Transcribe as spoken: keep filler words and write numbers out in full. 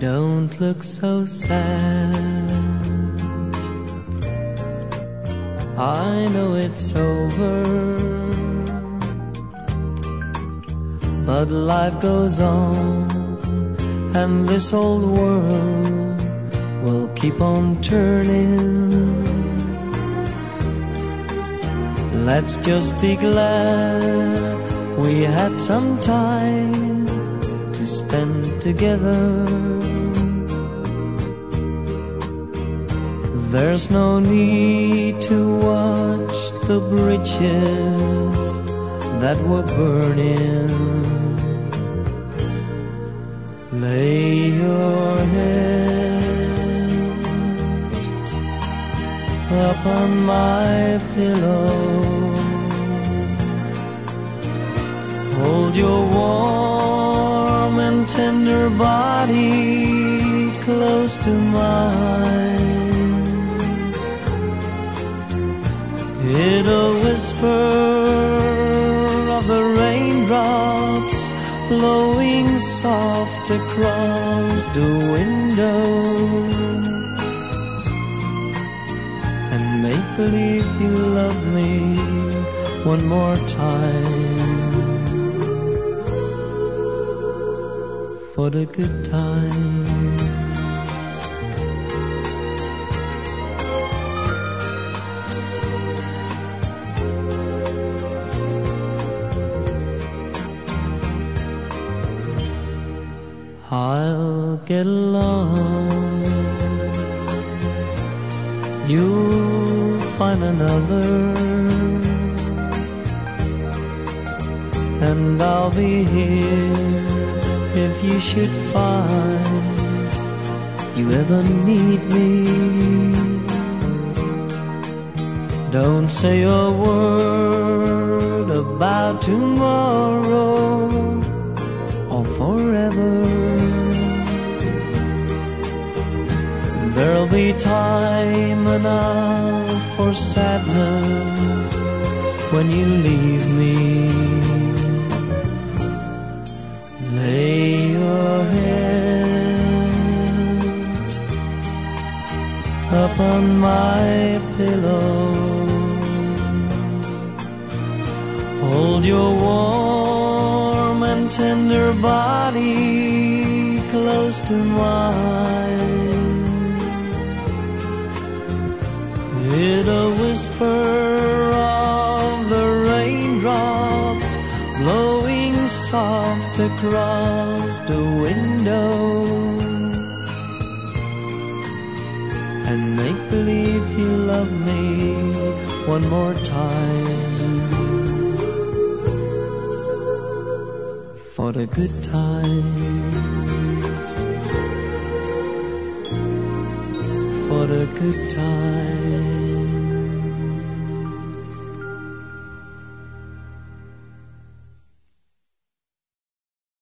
Don't look so sad. I know it's over, but life goes on, and this old world will keep on turning. Let's just be glad we had some time to spend together. There's no need to watch the bridges that were burning. Lay your head upon my pillow. Hold your warm and tender body close to mine. It'll whisper of the raindrops blowing soft across the window, and make believe you love me one more time, for the good times. I'll get along, you'll find another, and I'll be here if you should find you ever need me. Don't say a word about tomorrow or forever. There'll be time enough for sadness when you leave me. Lay your head upon my pillow. Hold your warm and tender body close to mine. It'll whisper of the raindrops blowing soft across the window, and make believe you love me one more time, for the good times, for the good times.